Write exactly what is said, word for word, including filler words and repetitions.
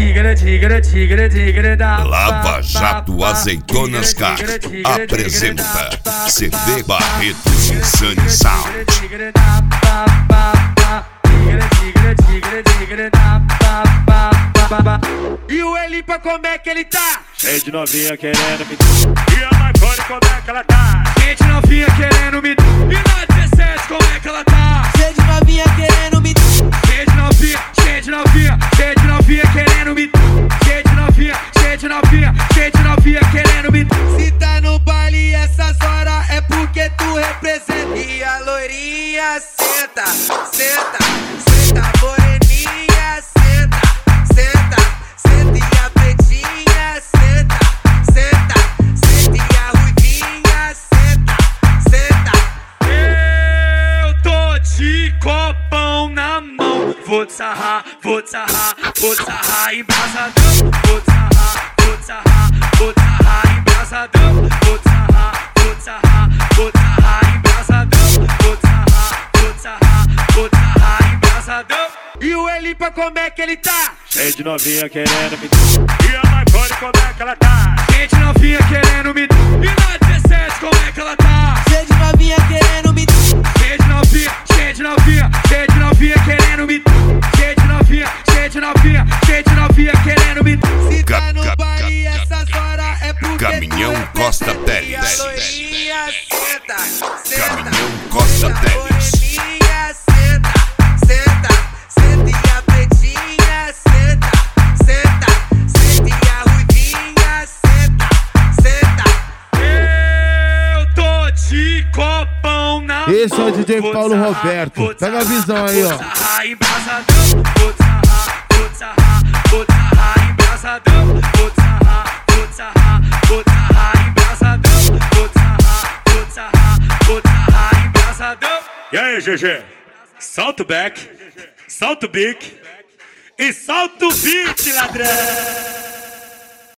tigre, tigre, tigre, tigre da Lava Jato Azeitonas Car apresenta C D Barretos Insane Sound. Tigre da pa pa pa, tigre, tigre, tigre, tigre da pa pa pa pa. E o Elipa como é que ele tá? Cheio de novinha querendo me e a Marconi como é que ela tá? Gente novinha querendo me e na dezessete como é que ela tá? Cheio de novinha querendo me Gente novinha, gente novinha, gente novinha querendo me gente novinha, gente novinha, gente novinha querendo me. Se tá no baile essas horas é porque tu representa. E a loirinha senta, senta, senta, moreninha senta, senta, senta. E a pretinha senta, senta, senta. E a ruivinha senta, senta. Eu tô de copão na mão, vou te sarrar, vou te sarrar, vou te sarrar embrasadão, vou te sarrar, vou te sarrar, vou te sarrar embrasadão, vou te sarrar, vou te sarrar, vou te sarrar embrasadão, vou te sarrar, vou te sarrar, vou te sarrar embrasadão. E o Elipa como é que ele tá? Cheio de novinha querendo me e a Marconi como é que ela tá? Gente novinha querendo me e na dezessete como é que ela tá? Cheio de novinha querendo me Gente novinha, gente novinha, gente novinha querendo me gente novinha, gente novinha, gente novinha querendo me. Se tá no baile essas horas é porque Caminhão tu Costa representa. E a Teles. loirinha senta, senta. Caminhão Costa E a Teles. moreninha senta, senta, senta. E a pretinha senta, senta, senta. E a ruivinha senta, senta. Eu tô de copão na mão. Esse é o D J vou Paulo sarrar, Roberto. vou Pega a sarrar, visão aí, vou ó. sarrar embrasadão, vou sarrar, vou sarrar, vou sarrar embrasadão, vou sarrar, vou sarrar, vou sarrar embrasadão, vou sarrar, vou sarrar, vou sarrar embrasadão. E aí, G G? Solta o back, solta o bique e solta o beat, ladrão!